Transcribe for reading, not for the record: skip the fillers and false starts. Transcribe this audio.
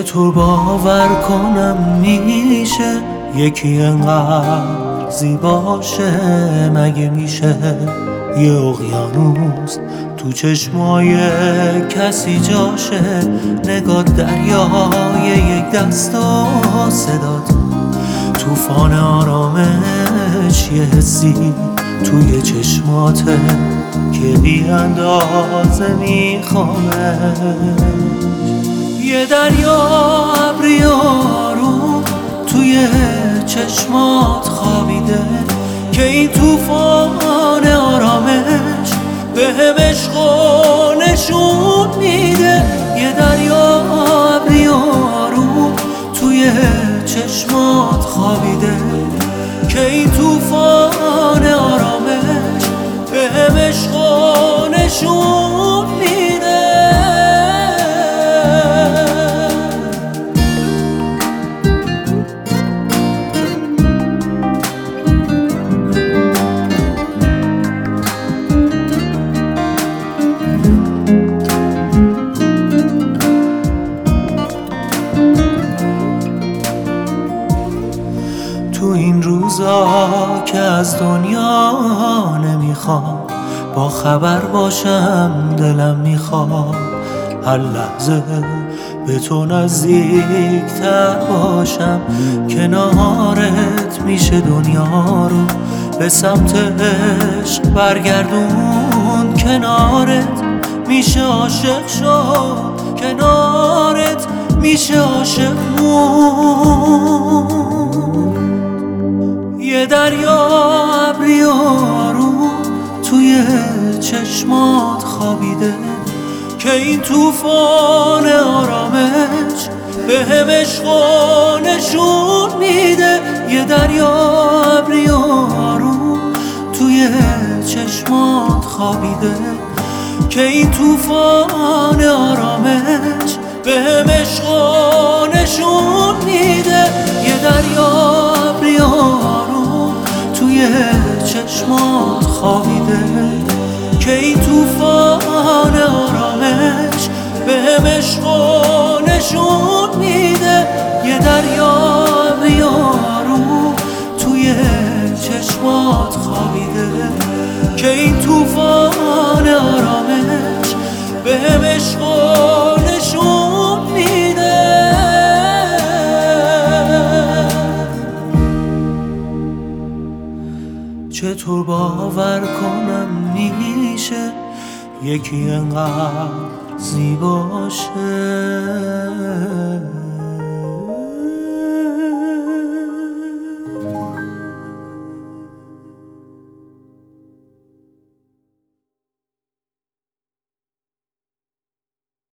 چطور باور کنم میشه یکی انقدر زیباشه؟ مگه میشه یه اقیانوس تو چشمای کسی جاشه؟ نگاه دریای یک دست و صدات توفان آرامش، یه حسی توی چشماته که بی اندازه میخوامش. یه دریا ابری آروم توی چشمات خوابیده که این توفان آرامش بهم عشق و نشون میده. یه دریا ابری آروم توی چشمات خوابیده که این توفان آرامش بهم عشق و نشون میده. تو این روزا که از دنیا نمیخوام با خبر باشم، دلم میخواد هر لحظه به تو نزدیکتر باشم. کنارت میشه دنیا رو به سمت عشق برگردون، کنارت میشه عاشق شد، کنارت میشه عاشق موند. یه دریا ابری آروم توی چشمات خوابیده که این توفان آرامش بهم عشق و نشون میده. یه دریا ابری آروم توی چشمات خوابیده که این توفان آرامش بهم عشق و نشون میده. یه دریا ابری آروم توی چشمات خوابیده که این توفان آرامش بهم عشق و نشون میده. یه دریا ابری آروم توی چشمات خوابیده که این توفان آرامش بهم عشق و نشون میده. چطور باور کنم میشه یکی انقدر زیباشه؟